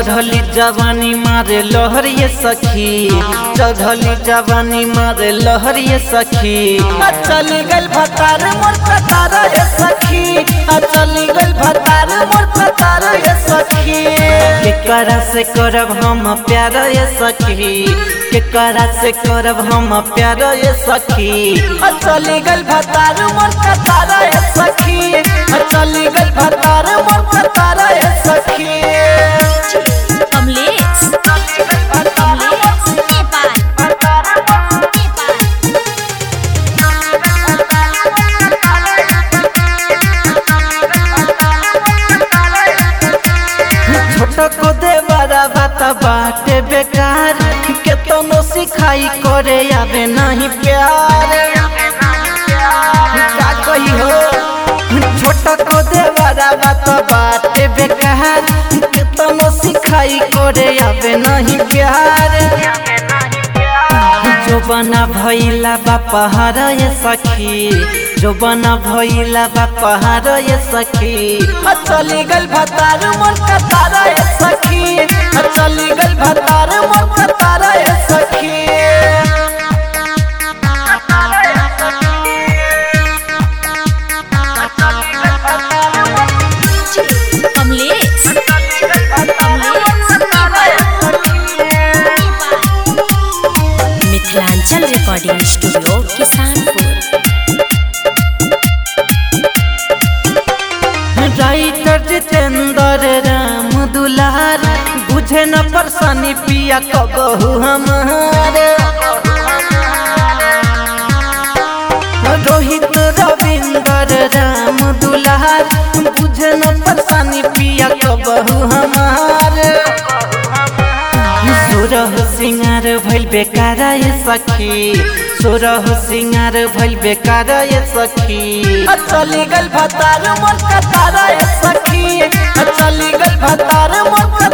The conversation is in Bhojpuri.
चढ़ली जवानी मारे लहर ये सखी, चढ़ली जवानी मारे लहर ये सखी। चली गल भतार मोर कतार ये सखी, चली गल भतार मोर कतार ये सखी। केकरा से करब हम प्यार ये सखी, केकरा से करब हम प्यार ये सखी। चली गल भतार मोर कतार ये सखी, चली गल भतार मोर कतार ये सखी। कमलेश छोटा को देवरा बात बाटे बेकार, केतनो सिखाई करे आवे नहीं प्यार। का कही हो छोटा को देवरा बात बाटे बेकार, केतनो सिखाई करे आवे नहीं प्यार। जो बना भइला बा पहाड़ ये सखी, जो बना भइला बा पहाड़ ये सखी। चली गल भतार मोर कतार ये सखी, चली गल भतार मोर कतार ये सखी। Kamlesh Mithilanchal recording studio Kisanpur. Writer Jitendra Ram Dular, बुझे न परेशानी पिया कबहू हमारे। रोहित रविंद्र राम दुलार, बुझे न परेशानी पिया कबहू हमारे। सोरह सिंगार भइल बेकार ये सखी, सोरह सिंगार भइल बेकार ये सखी। चली गल भतार मोर कतार ये सखी, चली गल भतार मोर